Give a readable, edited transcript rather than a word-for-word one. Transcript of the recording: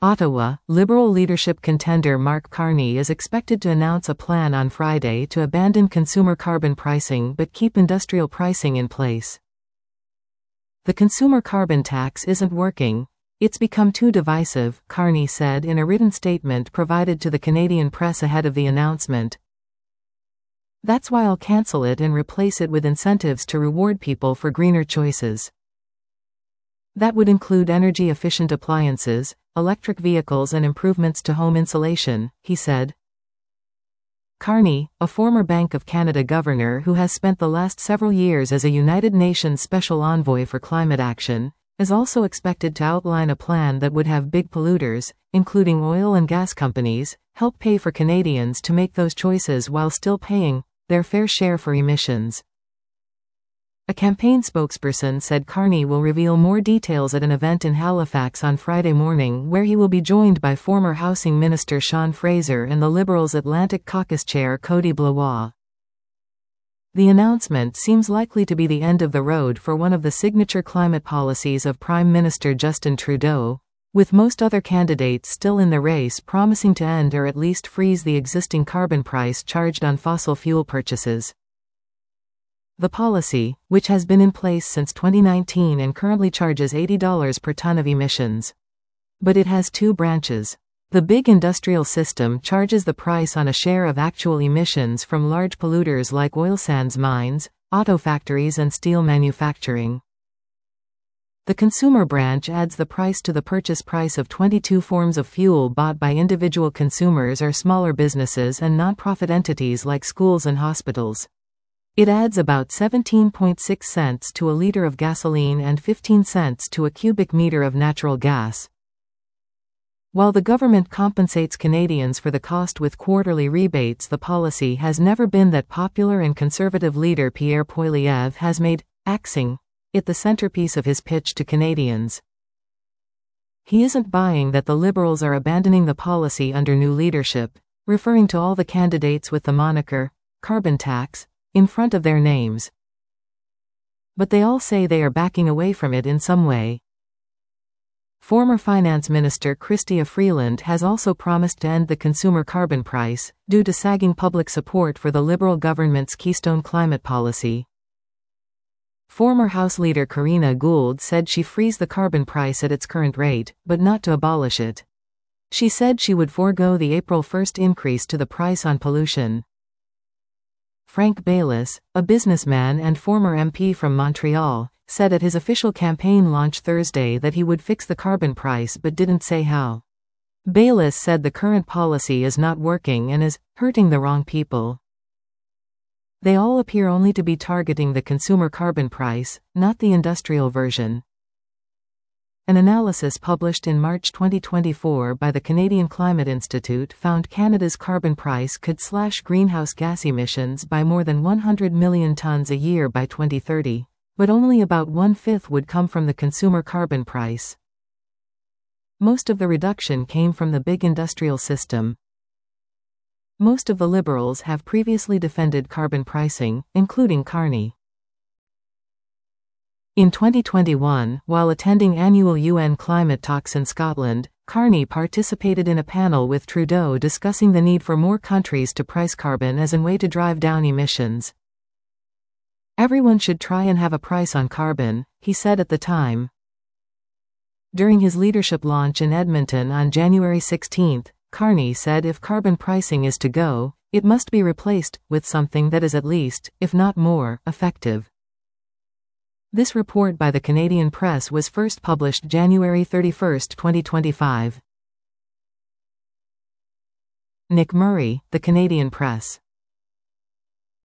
Ottawa, Liberal leadership contender Mark Carney is expected to announce a plan on Friday to abandon consumer carbon pricing but keep industrial pricing in place. The consumer carbon tax isn't working. It's become too divisive, Carney said in a written statement provided to the Canadian press ahead of the announcement. That's why I'll cancel it and replace it with incentives to reward people for greener choices. That would include energy-efficient appliances, electric vehicles and improvements to home insulation, he said. Carney, a former Bank of Canada governor who has spent the last several years as a United Nations Special Envoy for Climate Action, is also expected to outline a plan that would have big polluters, including oil and gas companies, help pay for Canadians to make those choices while still paying their fair share for emissions. A campaign spokesperson said Carney will reveal more details at an event in Halifax on Friday morning where he will be joined by former Housing Minister Sean Fraser and the Liberals' Atlantic Caucus Chair Cody Blois. The announcement seems likely to be the end of the road for one of the signature climate policies of Prime Minister Justin Trudeau, with most other candidates still in the race promising to end or at least freeze the existing carbon price charged on fossil fuel purchases. The policy, which has been in place since 2019 and currently charges $80 per ton of emissions. But it has two branches. The big industrial system charges the price on a share of actual emissions from large polluters like oil sands mines, auto factories and steel manufacturing. The consumer branch adds the price to the purchase price of 22 forms of fuel bought by individual consumers or smaller businesses and non-profit entities like schools and hospitals. It adds about 17.6 cents to a liter of gasoline and 15 cents to a cubic meter of natural gas. While the government compensates Canadians for the cost with quarterly rebates, the policy has never been that popular, and Conservative leader Pierre Poilievre has made axing it the centerpiece of his pitch to Canadians. He isn't buying that the Liberals are abandoning the policy under new leadership, referring to all the candidates with the moniker carbon tax in front of their names. But they all say they are backing away from it in some way. Former Finance Minister Chrystia Freeland has also promised to end the consumer carbon price, due to sagging public support for the Liberal government's Keystone climate policy. Former House Leader Karina Gould said she'd freeze the carbon price at its current rate, but not to abolish it. She said she would forego the April 1 increase to the price on pollution. Frank Baylis, a businessman and former MP from Montreal, said at his official campaign launch Thursday that he would fix the carbon price but didn't say how. Baylis said the current policy is not working and is hurting the wrong people. They all appear only to be targeting the consumer carbon price, not the industrial version. An analysis published in March 2024 by the Canadian Climate Institute found Canada's carbon price could slash greenhouse gas emissions by more than 100 million tons a year by 2030, but only about 1/5 would come from the consumer carbon price. Most of the reduction came from the big industrial system. Most of the Liberals have previously defended carbon pricing, including Carney. In 2021, while attending annual UN climate talks in Scotland, Carney participated in a panel with Trudeau discussing the need for more countries to price carbon as a way to drive down emissions. Everyone should try and have a price on carbon, he said at the time. During his leadership launch in Edmonton on January 16, Carney said if carbon pricing is to go, it must be replaced with something that is at least, if not more, effective. This report by the Canadian Press was first published January 31, 2025. Nick Murray, The Canadian Press.